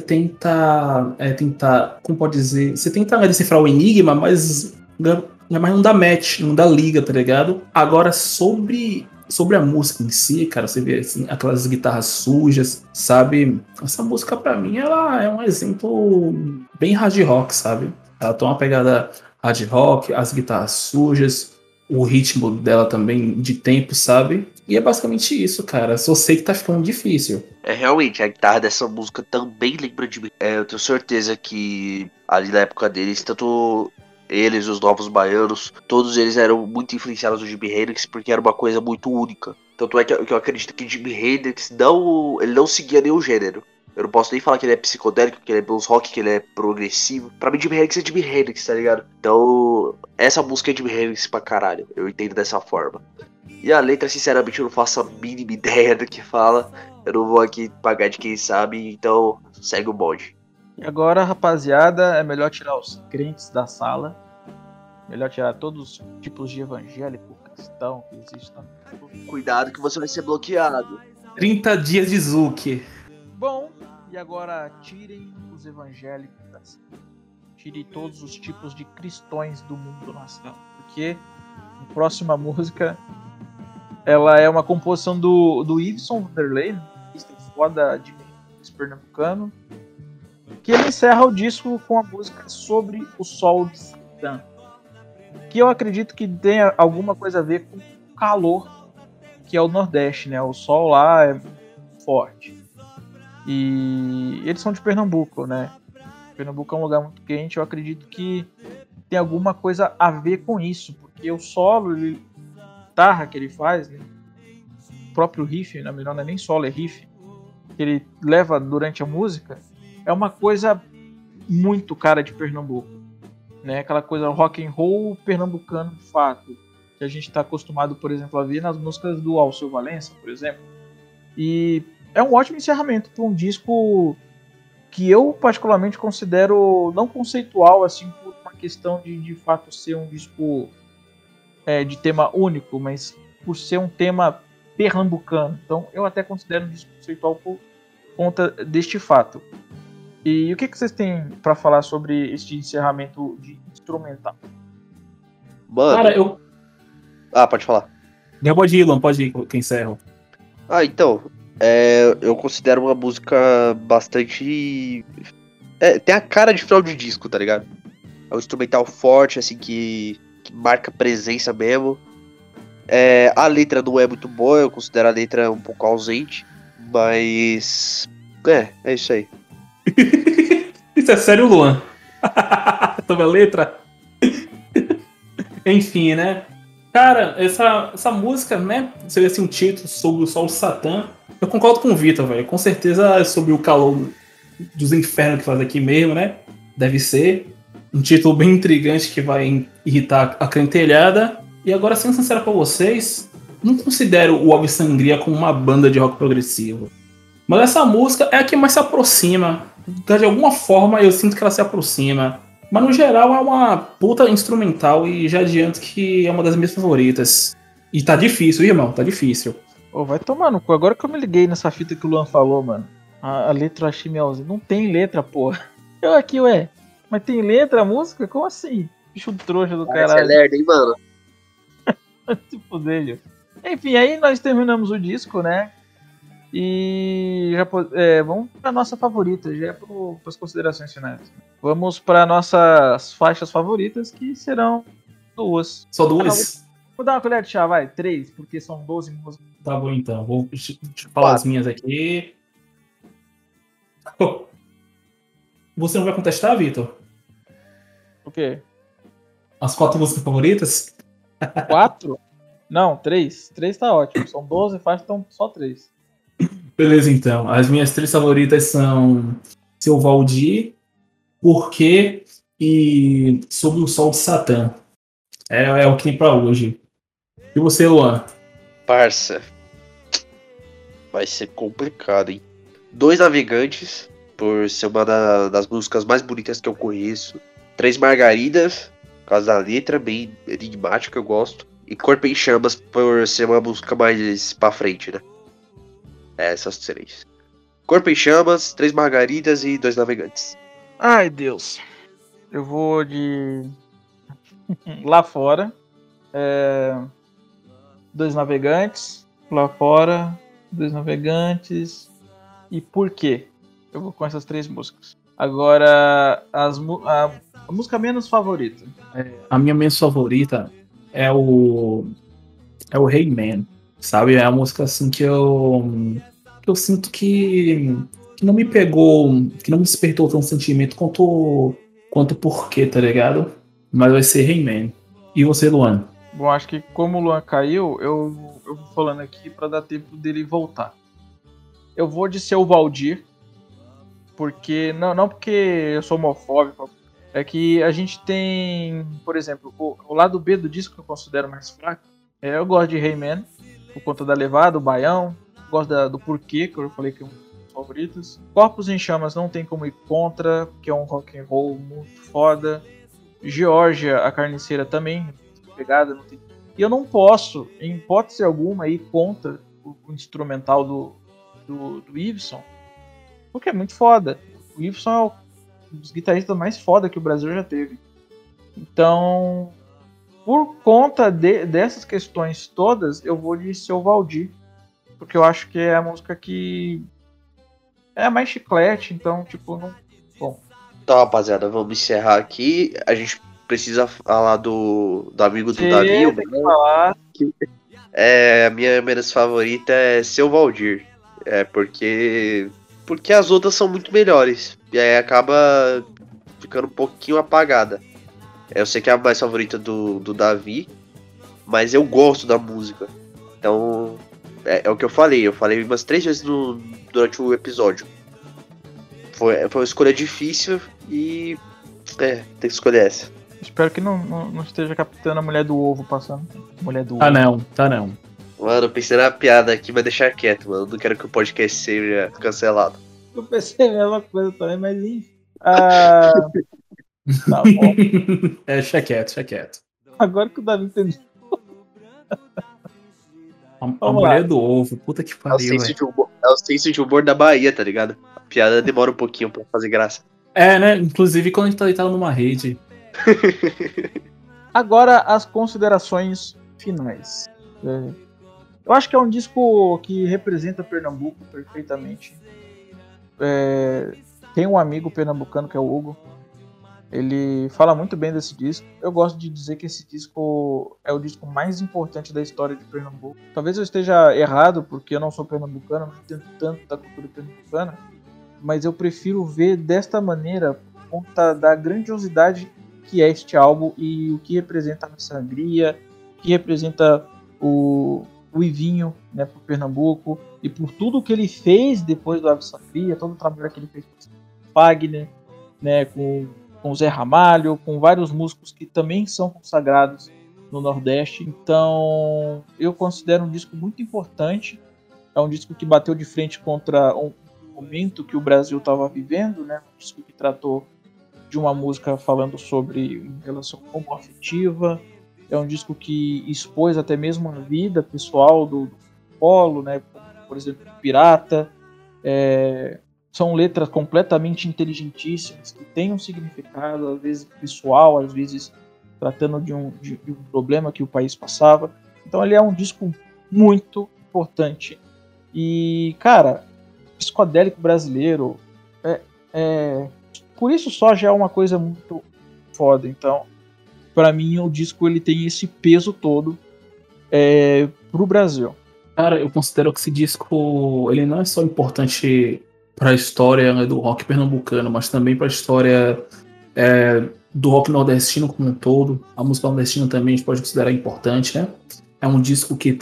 como pode dizer? Você tenta decifrar o enigma, mas não dá match, não dá liga, tá ligado? Agora, sobre a música em si, cara, você vê assim, aquelas guitarras sujas, sabe? Essa música, pra mim, ela é um exemplo bem hard rock, sabe? Ela tem uma pegada hard rock, as guitarras sujas, o ritmo dela também de tempo, sabe? E é basicamente isso, cara. Só sei que tá ficando difícil. Realmente, a guitarra dessa música também lembra de mim. Eu tenho certeza que ali na época deles, tanto eles, os Novos Baianos, todos eles eram muito influenciados do Jimi Hendrix porque era uma coisa muito única. Tanto é que eu acredito que Jimi Hendrix ele não seguia nenhum gênero. Eu não posso nem falar que ele é psicodélico, que ele é blues rock, que ele é progressivo. Pra mim, Jimi Hendrix é Jimi Hendrix, tá ligado? Então, essa música é Jimi Hendrix pra caralho. Eu entendo dessa forma. E a letra, sinceramente, eu não faço a mínima ideia do que fala. Eu não vou aqui pagar de quem sabe, então segue o bonde. E agora, rapaziada, é melhor tirar os crentes da sala. Melhor tirar todos os tipos de evangélico, cristão que existem. Cuidado que você vai ser bloqueado. 30 dias de Zuki. Bom, e agora tirem os evangélicos da sala. Tire todos os tipos de cristões do mundo na sala. Porque a próxima música, ela é uma composição do Iveson Vanderlei, foda de pernambucano, que ele encerra o disco com a música Sobre o Sol de Satã, que eu acredito que tenha alguma coisa a ver com o calor que é o Nordeste, né? O sol lá é forte. E eles são de Pernambuco, né? Pernambuco é um lugar muito quente, eu acredito que tem alguma coisa a ver com isso, porque o solo, guitarra que ele faz, né? O próprio riff, na melhor não é nem solo, é riff, que ele leva durante a música, é uma coisa muito cara de Pernambuco, né? Aquela coisa rock and roll pernambucano de fato, que a gente está acostumado, por exemplo, a ver nas músicas do Alceu Valença, por exemplo. E é um ótimo encerramento para um disco que eu particularmente considero não conceitual, assim, por uma questão de fato ser um disco de tema único, mas por ser um tema pernambucano. Então eu até considero um disco conceitual por conta deste fato. E o que vocês têm para falar sobre este encerramento de instrumental? Mano. Cara, pode falar. Pode ir, Luan, pode ir, que encerro. Então, eu considero uma música bastante... tem a cara de final de disco, tá ligado? É um instrumental forte, assim, que marca presença mesmo. A letra não é muito boa, eu considero a letra um pouco ausente, mas... É isso aí. Isso é sério, Luan? Sobre a letra? Enfim, né? Cara, essa música, né? Seria assim um título sobre o Sol Satã. Eu concordo com o Vitor, velho. Com certeza é sobre o calor dos infernos que faz aqui mesmo, né? Deve ser. Um título bem intrigante que vai irritar a crentelhada. E agora, sendo sincero pra vocês, não considero o Alves Sangria como uma banda de rock progressivo. Mas essa música é a que mais se aproxima. De alguma forma eu sinto que ela se aproxima. Mas no geral é uma puta instrumental e já adianto que é uma das minhas favoritas. E tá difícil, irmão, tá difícil. Vai tomar no cu. Agora que eu me liguei nessa fita que o Luan falou, mano. A letra eu achei meio... Não tem letra, porra. Eu aqui, mas tem letra a música? Como assim? Bicho trouxa do caralho. Você é lerdo, hein, mano? Se fuder, enfim, aí nós terminamos o disco, né? E já vamos para nossa favorita, já é para as considerações finais. Vamos para nossas faixas favoritas, que serão 2. Só 2? Vou dar uma colher de chá, vai, 3, porque são 12 músicas. Tá bom, então. Vou falar as minhas aqui. Você não vai contestar, Vitor? O quê? As 4 músicas favoritas? 4? Não, 3. 3 tá ótimo. São 12 faixas, então só 3. Beleza, então. As minhas 3 favoritas são Seu Valdir, Porquê e Sobre o Sol de Satã. É o que tem pra hoje. E você, Luan? Parça. Vai ser complicado, hein? 2 Navegantes por ser uma das músicas mais bonitas que eu conheço. Três Margaridas, por causa da letra, bem enigmática, eu gosto. E Corpo em Chamas, por ser uma música mais pra frente, né? Essas três. Corpo em Chamas, Três Margaridas e Dois Navegantes. Ai, Deus. Eu vou de Lá Fora. Dois Navegantes. Lá Fora. Dois Navegantes. E Por quê? Eu vou com essas três músicas. Agora, a música menos favorita. A minha menos favorita é o Hey Man, sabe? É a música assim que eu sinto que não me pegou, que não me despertou tanto sentimento quanto Porquê, tá ligado? Mas vai ser Hey Man. E você, Luan? Bom, acho que como o Luan caiu, eu vou falando aqui pra dar tempo dele voltar. Eu vou de Seu Valdir, porque não porque eu sou homofóbico, é que a gente tem, por exemplo, o lado B do disco que eu considero mais fraco. Eu gosto de Hey Man, por conta da levada, o baião, gosto do Porquê, que eu falei que é um dos favoritos. Corpos em Chamas não tem como ir contra, porque é um rock and roll muito foda. Geórgia, a Carniceira também, pegada, não tem. E eu não posso, em hipótese alguma, ir contra o instrumental do Iveson, porque é muito foda. O Iveson é um dos guitarristas mais foda que o Brasil já teve. Então, por conta dessas questões todas, eu vou de Seu Valdir, porque eu acho que é a música que é a mais chiclete, então, tipo, não. Bom. Então, rapaziada, vamos encerrar aqui. A gente precisa falar do amigo do Davi. Tem que falar. A minha menos favorita é Seu Valdir. Porque as outras são muito melhores. E aí acaba ficando um pouquinho apagada. Eu sei que é a mais favorita do Davi, mas eu gosto da música. Então, é o que eu falei. Eu falei umas 3 vezes durante o episódio. Foi uma escolha difícil e tem que escolher essa. Espero que não esteja captando a mulher do ovo passando. Mulher do ovo. Tá não. Mano, eu pensei na piada aqui, mas deixar quieto, mano. Eu não quero que o podcast seja cancelado. Eu pensei a mesma coisa também, mas enfim. Tá bom. Deixa quieto. Agora que o Davi entendeu. A mulher do ovo, puta que pariu, velho. É o senso de humor da Bahia, tá ligado? A piada demora um pouquinho pra fazer graça. Né? Inclusive quando a gente tá deitado numa rede. Agora as considerações finais. Eu acho que é um disco que representa Pernambuco perfeitamente. Tem um amigo pernambucano que é o Hugo. Ele fala muito bem desse disco. Eu gosto de dizer que esse disco é o disco mais importante da história de Pernambuco. Talvez eu esteja errado, porque eu não sou pernambucano, não entendo tanto da cultura pernambucana, mas eu prefiro ver desta maneira por conta da grandiosidade que é este álbum e o que representa a sangria, o que representa o Ivinho, né, por Pernambuco, e por tudo que ele fez depois do Ave Sangria, todo o trabalho que ele fez com o Fagner, né, com o Zé Ramalho, com vários músicos que também são consagrados no Nordeste. Então, eu considero um disco muito importante. É um disco que bateu de frente contra um momento que o Brasil estava vivendo, né? Um disco que tratou de uma música falando sobre relação homoafetiva. É um disco que expôs até mesmo a vida pessoal do Polo, né? Por exemplo, do Pirata. São letras completamente inteligentíssimas, que têm um significado, às vezes pessoal, às vezes tratando de um problema que o país passava. Então ele é um disco muito importante. E, cara, psicodélico brasileiro, por isso só já é uma coisa muito foda. Então, pra mim, o disco ele tem esse peso todo pro Brasil. Cara, eu considero que esse disco ele não é só importante para a história, né, do rock pernambucano, mas também para a história do rock nordestino como um todo. A música nordestina também a gente pode considerar importante, né? É um disco que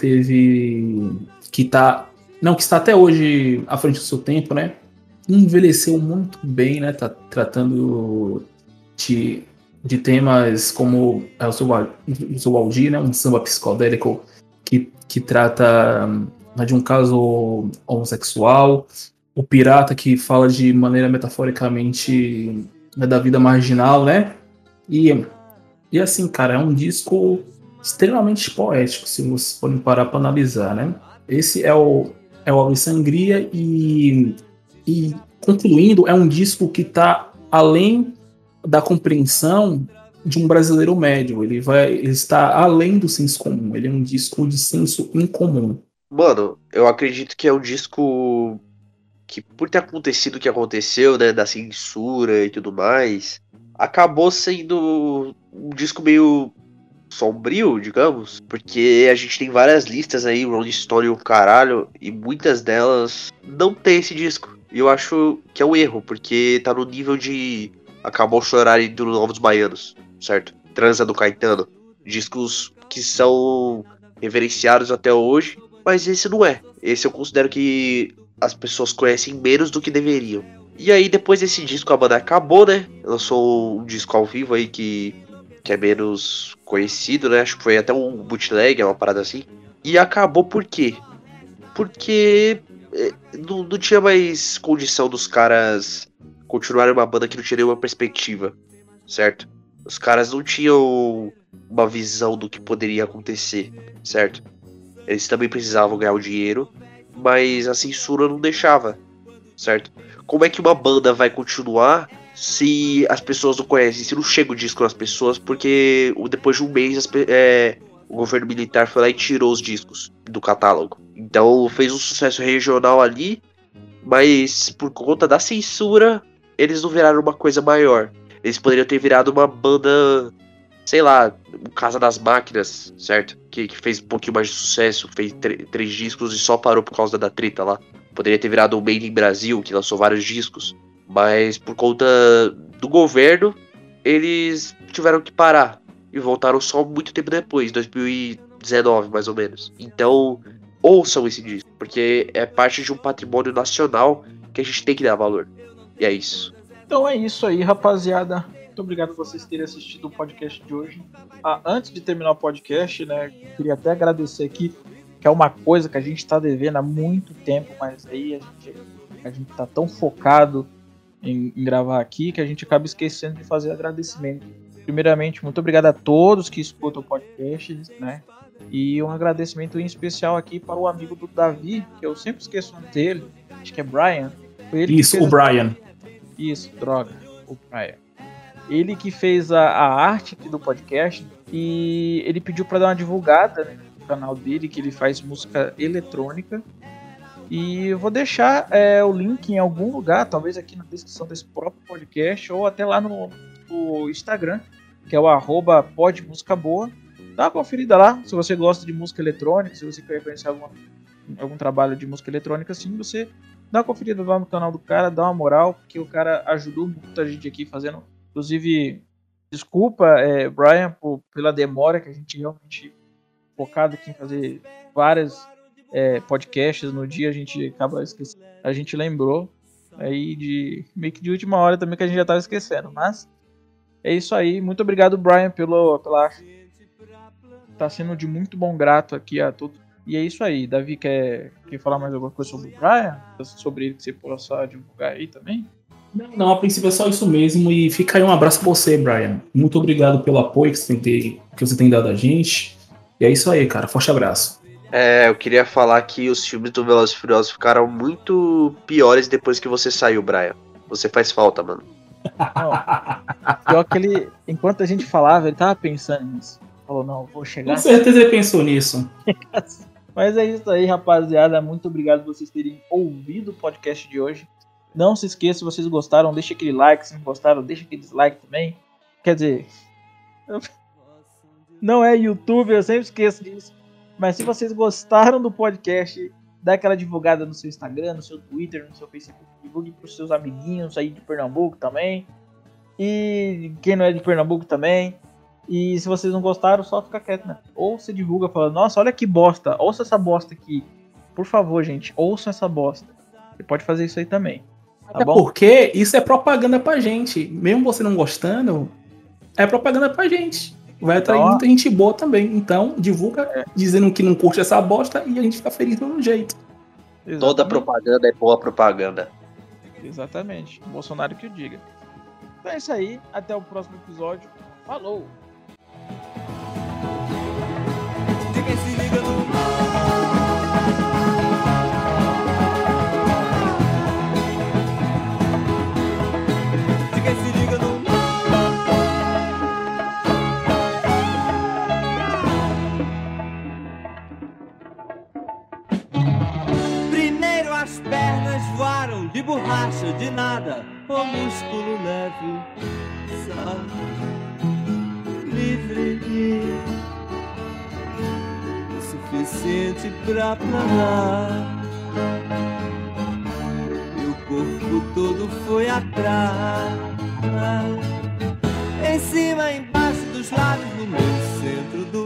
está até hoje à frente do seu tempo, né? Envelheceu muito bem, né? Tá tratando de temas como o seu Valdir, né? Um samba psicodélico que trata de um caso homossexual. o pirata que fala de maneira metaforicamente, né, da vida marginal, né? E assim, cara, é um disco extremamente poético, se vocês forem parar para analisar, né? Esse é o Ave Sangria e concluindo, é um disco que está além da compreensão de um brasileiro médio. Ele está além do senso comum. Ele é um disco de senso incomum. Mano, eu acredito que é um disco que, por ter acontecido o que aconteceu, né, da censura e tudo mais, acabou sendo um disco meio sombrio, digamos, porque a gente tem várias listas aí, Rolling Stone e o caralho, e muitas delas não tem esse disco. E eu acho que é um erro, porque tá no nível de Acabou Chorar e do Novos Baianos, certo? Transa do Caetano, discos que são reverenciados até hoje, mas esse não é. Esse eu considero que as pessoas conhecem menos do que deveriam. E aí, depois desse disco, a banda acabou, né? Lançou um disco ao vivo aí que é menos conhecido, né? Acho que foi até um bootleg, uma parada assim. E acabou por quê? Porque não tinha mais condição dos caras continuarem uma banda que não tinha nenhuma perspectiva, certo? Os caras não tinham uma visão do que poderia acontecer, certo? Eles também precisavam ganhar o dinheiro, mas a censura não deixava, certo? Como é que uma banda vai continuar se as pessoas não conhecem, se não chega o disco nas pessoas, porque depois de um mês o governo militar foi lá e tirou os discos do catálogo. Então fez um sucesso regional ali, mas por conta da censura, eles não viraram uma coisa maior. Eles poderiam ter virado uma banda, sei lá, Casa das Máquinas, certo? Que fez um pouquinho mais de sucesso, fez 3 discos e só parou por causa da treta lá. Poderia ter virado o Made in Brasil, que lançou vários discos. Mas por conta do governo, eles tiveram que parar. E voltaram só muito tempo depois, 2019 mais ou menos. Então, ouçam esse disco, porque é parte de um patrimônio nacional que a gente tem que dar valor. E é isso. Então é isso aí, rapaziada. Muito obrigado por vocês terem assistido o podcast de hoje. Antes de terminar o podcast, né, queria até agradecer aqui, que é uma coisa que a gente está devendo há muito tempo, mas aí a gente tá tão focado em gravar aqui que a gente acaba esquecendo de fazer agradecimento. Primeiramente, muito obrigado a todos que escutam o podcast, né? E um agradecimento em especial aqui para o amigo do Davi, que eu sempre esqueço o nome dele, acho que é Brian. Isso, o Brian. Isso, droga, o Brian. Ele que fez a arte aqui do podcast e ele pediu para dar uma divulgada, né, no canal dele, que ele faz música eletrônica. E eu vou deixar o link em algum lugar, talvez aqui na descrição desse próprio podcast, ou até lá no Instagram, que é o @podmusicaboa. Dá uma conferida lá, se você gosta de música eletrônica, se você quer conhecer algum trabalho de música eletrônica, assim, você dá uma conferida lá no canal do cara, dá uma moral, porque o cara ajudou muita gente aqui fazendo. Inclusive, desculpa, Brian, pela demora, que a gente realmente focado aqui em fazer várias podcasts no dia, a gente acaba esquecendo. A gente lembrou aí meio que de última hora também, que a gente já estava esquecendo, mas é isso aí. Muito obrigado, Brian, pela arte. Tá sendo de muito bom grato aqui a todos. E é isso aí. Davi, quer falar mais alguma coisa sobre o Brian? Sobre ele que você possa divulgar aí também? Não, a princípio é só isso mesmo. E fica aí um abraço pra você, Brian. Muito obrigado pelo apoio que você tem dado a gente. E é isso aí, cara. Forte abraço. Eu queria falar que os filmes do Velozes e Furiosos ficaram muito piores depois que você saiu, Brian. Você faz falta, mano. Não, pior que ele, enquanto a gente falava, ele tava pensando nisso. Falou, não, vou chegar. Com certeza ele pensou nisso. Mas é isso aí, rapaziada. Muito obrigado por vocês terem ouvido o podcast de hoje. Não se esqueça, se vocês gostaram, deixa aquele like. Se não gostaram, deixa aquele dislike também. Quer dizer, não é YouTube, eu sempre esqueço disso. Mas se vocês gostaram do podcast, dá aquela divulgada no seu Instagram, no seu Twitter, no seu Facebook, divulgue para os seus amiguinhos aí de Pernambuco também. E quem não é de Pernambuco também. E se vocês não gostaram, só fica quieto, né? Ou você divulga falando, nossa, olha que bosta, ouça essa bosta aqui. Por favor, gente, ouçam essa bosta. Você pode fazer isso aí também. Tá Até bom? porque isso é propaganda pra gente. Mesmo você não gostando, é propaganda pra gente. Vai atrair muita gente boa também. Então, divulga dizendo que não curte essa bosta e a gente fica feliz do mesmo jeito. Toda propaganda é boa propaganda. Exatamente. O Bolsonaro que o diga. Então é isso aí. Até o próximo episódio. Falou! De quem se liga no De quem se liga no Primeiro as pernas voaram de borracha, de nada, o músculo leve, livre, o suficiente pra planar. E o corpo todo foi atrás, em cima, embaixo dos lábios, no meio, centro do